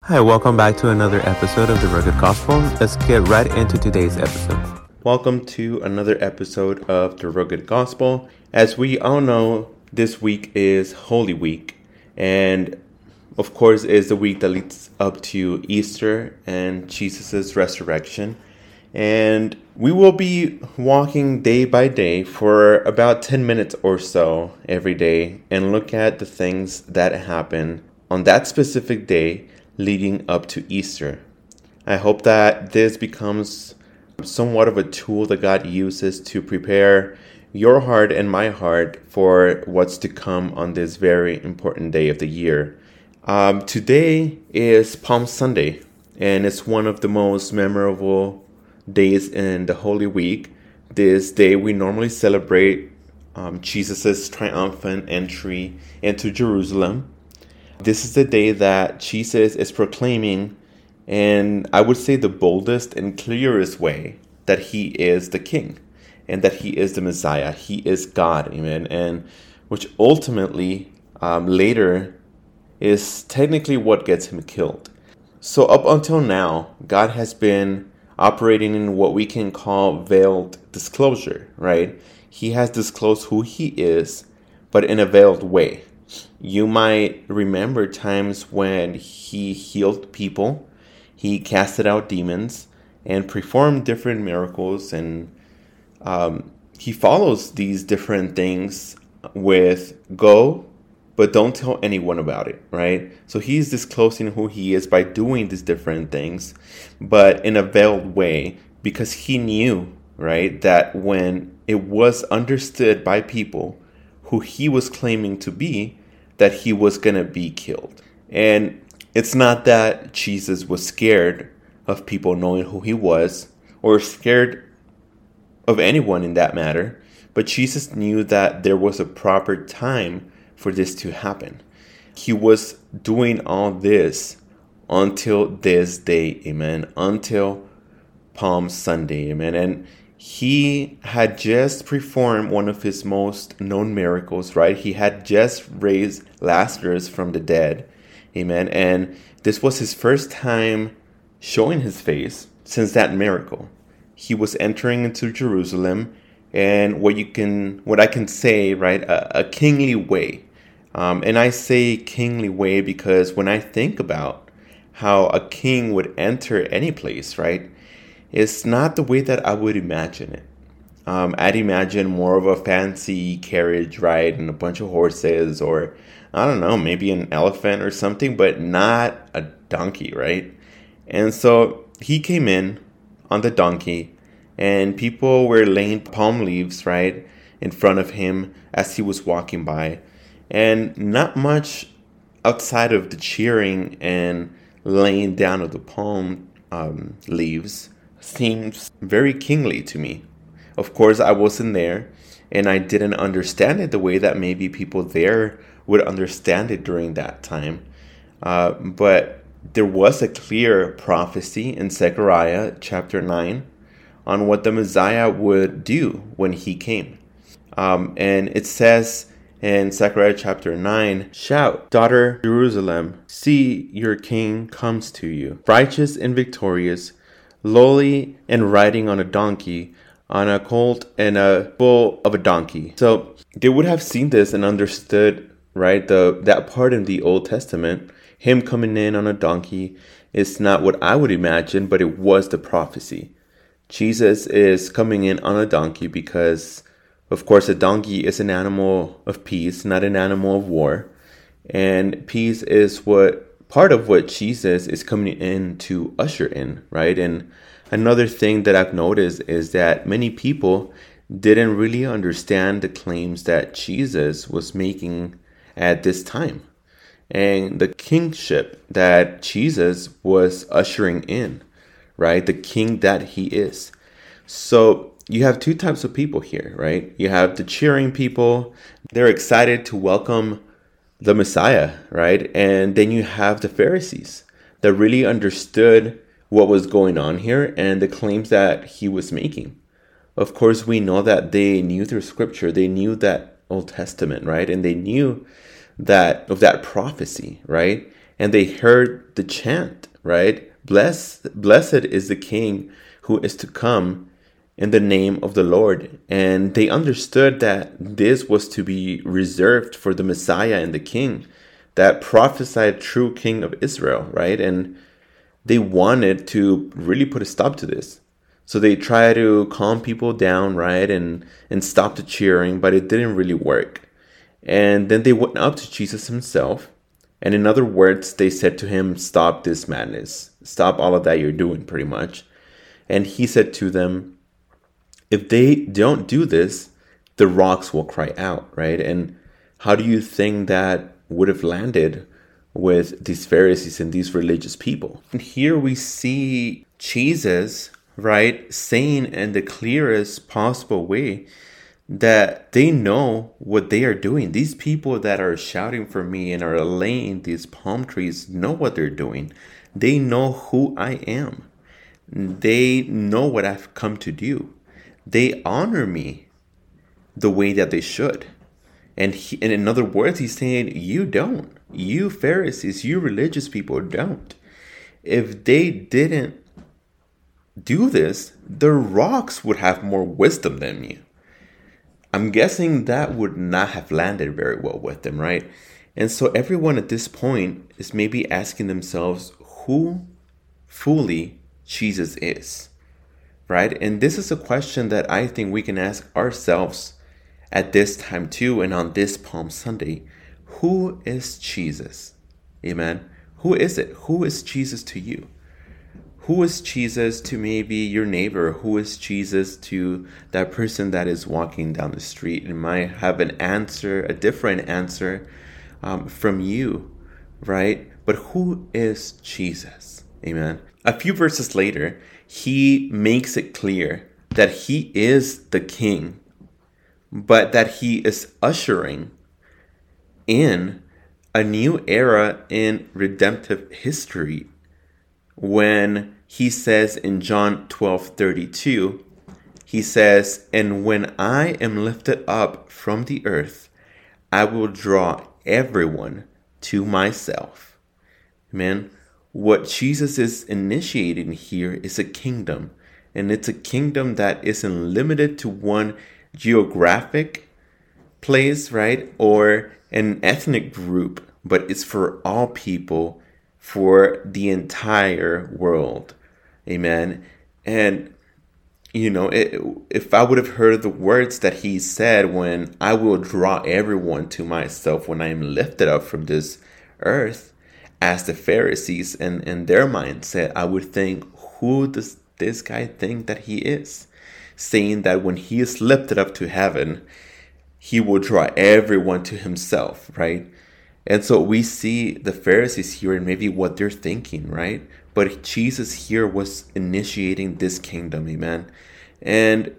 Hi, welcome back to another episode of The Rugged Gospel. Let's get right into today's episode. Welcome to another episode of The Rugged Gospel. As we all know, this week is Holy Week, and of course is the week that leads up to Easter and Jesus' resurrection. And we will be walking day by day for about 10 minutes or so every day and look at the things that happen on that specific day leading up to Easter. I hope that this becomes somewhat of a tool that God uses to prepare your heart and my heart for what's to come on this very important day of the year. Today is Palm Sunday, and it's one of the most memorable days in the Holy Week. This day we normally celebrate Jesus' triumphant entry into Jerusalem. This is the day that Jesus is proclaiming, and I would say the boldest and clearest way, that he is the king and that he is the Messiah. He is God, amen. And which ultimately later is technically what gets him killed. So up until now, God has been operating in what we can call veiled disclosure, right? He has disclosed who he is, but in a veiled way. You might remember times when he healed people, he casted out demons, and performed different miracles, and he follows these different things with go, but don't tell anyone about it, right? So he's disclosing who he is by doing these different things, but in a veiled way, because he knew, right, that when it was understood by people who he was claiming to be, that he was going to be killed. And it's not that Jesus was scared of people knowing who he was, or scared of anyone in that matter, but Jesus knew that there was a proper time for this to happen. He was doing all this until this day, amen, until Palm Sunday, amen. And he had just performed one of his most known miracles, right? He had just raised Lazarus from the dead, amen. And this was his first time showing his face since that miracle. He was entering into Jerusalem, and what I can say, right, a kingly way. And I say kingly way because when I think about how a king would enter any place, right, it's not the way that I would imagine it. I'd imagine more of a fancy carriage ride and a bunch of horses, or I don't know, maybe an elephant or something, but not a donkey, right? And so he came in on the donkey, and people were laying palm leaves, right, in front of him as he was walking by. And not much outside of the cheering and laying down of the palm leaves seems very kingly to me. Of course, I wasn't there, and I didn't understand it the way that maybe people there would understand it during that time. But there was a clear prophecy in Zechariah chapter 9 on what the Messiah would do when he came. And it says in Zechariah chapter 9, "Shout, daughter Jerusalem, see your king comes to you, righteous and victorious, lowly and riding on a donkey, on a colt and a bull of a donkey." So they would have seen this and understood, right, that part in the Old Testament, him coming in on a donkey, is not what I would imagine, but it was the prophecy. Jesus is coming in on a donkey because, of course, a donkey is an animal of peace, not an animal of war. And peace is part of what Jesus is coming in to usher in, right? And another thing that I've noticed is that many people didn't really understand the claims that Jesus was making at this time, and the kingship that Jesus was ushering in, right? The king that he is. So you have two types of people here, right? You have the cheering people. They're excited to welcome the Messiah, right? And then you have the Pharisees that really understood what was going on here and the claims that he was making. Of course, we know that they knew their scripture. They knew that Old Testament, right? And they knew that of that prophecy, right? and they heard the chant, right? Blessed is the King who is to come in the name of the Lord. And they understood that this was to be reserved for the Messiah and the King, that prophesied true King of Israel, right? And they wanted to really put a stop to this. So they tried to calm people down, right? And stop the cheering, but it didn't really work. And then they went up to Jesus himself. And in other words, they said to him, stop this madness. Stop all of that you're doing, pretty much. And he said to them, if they don't do this, the rocks will cry out, right? And how do you think that would have landed with these Pharisees and these religious people? And here we see Jesus, right, saying in the clearest possible way that they know what they are doing. These people that are shouting for me and are laying these palm trees know what they're doing. They know who I am. They know what I've come to do. They honor me the way that they should. And in other words, he's saying, you don't. You Pharisees, you religious people don't. If they didn't do this, the rocks would have more wisdom than you. I'm guessing that would not have landed very well with them, right? And so everyone at this point is maybe asking themselves who fully Jesus is, right? And this is a question that I think we can ask ourselves at this time too, and on this Palm Sunday. Who is Jesus? Amen. Who is it? Who is Jesus to you? Who is Jesus to maybe your neighbor? Who is Jesus to that person that is walking down the street and might have an answer, a different answer from you, right? But who is Jesus? Amen. A few verses later, he makes it clear that he is the King, but that he is ushering in a new era in redemptive history when he says in John 12:32, he says, and when I am lifted up from the earth, I will draw everyone to myself. Amen. What Jesus is initiating here is a kingdom, and it's a kingdom that isn't limited to one geographic place, right? Or an ethnic group, but it's for all people, for the entire world. Amen. And, if I would have heard the words that he said when I will draw everyone to myself when I am lifted up from this earth, as the Pharisees and their mindset, I would think, who does this guy think that he is? Saying that when he is lifted up to heaven, he will draw everyone to himself, right? And so we see the Pharisees here and maybe what they're thinking, right? But Jesus here was initiating this kingdom, amen? And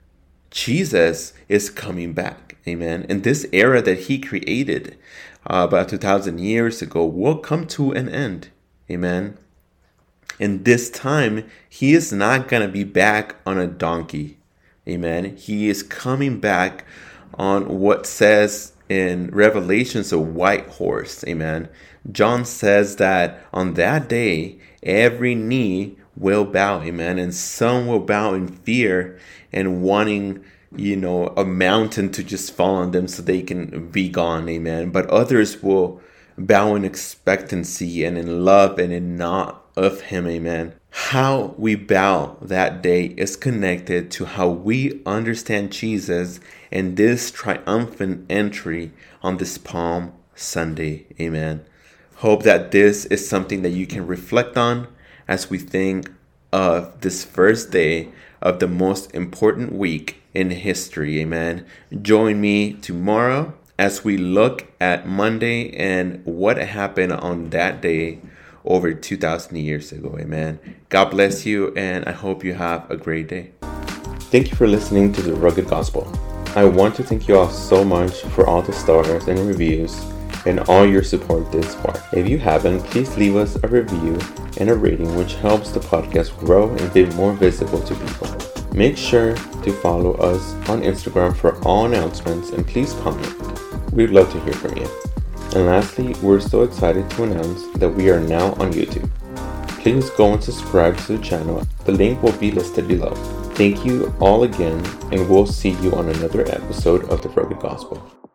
Jesus is coming back, amen? And this era that he created about 2,000 years ago will come to an end, amen? And this time, he is not going to be back on a donkey, amen? He is coming back on what says in Revelations a white horse, amen. John says that on that day, every knee will bow, amen. And some will bow in fear and wanting, a mountain to just fall on them so they can be gone, amen. But others will bow in expectancy and in love and in awe of him, amen. How we bow that day is connected to how we understand Jesus and this triumphant entry on this Palm Sunday. Amen. Hope that this is something that you can reflect on as we think of this first day of the most important week in history. Amen. Join me tomorrow as we look at Monday and what happened on that day over 2,000 years ago. Amen. God bless you, and I hope you have a great day. Thank you for listening to The Rugged Gospel. I want to thank you all so much for all the stars and reviews and all your support this far. If you haven't, please leave us a review and a rating, which helps the podcast grow and be more visible to people. Make sure to follow us on Instagram for all announcements, and please comment. We'd love to hear from you. And lastly, we're so excited to announce that we are now on YouTube. Please go and subscribe to the channel. The link will be listed below. Thank you all again, and we'll see you on another episode of The Rugged Gospel.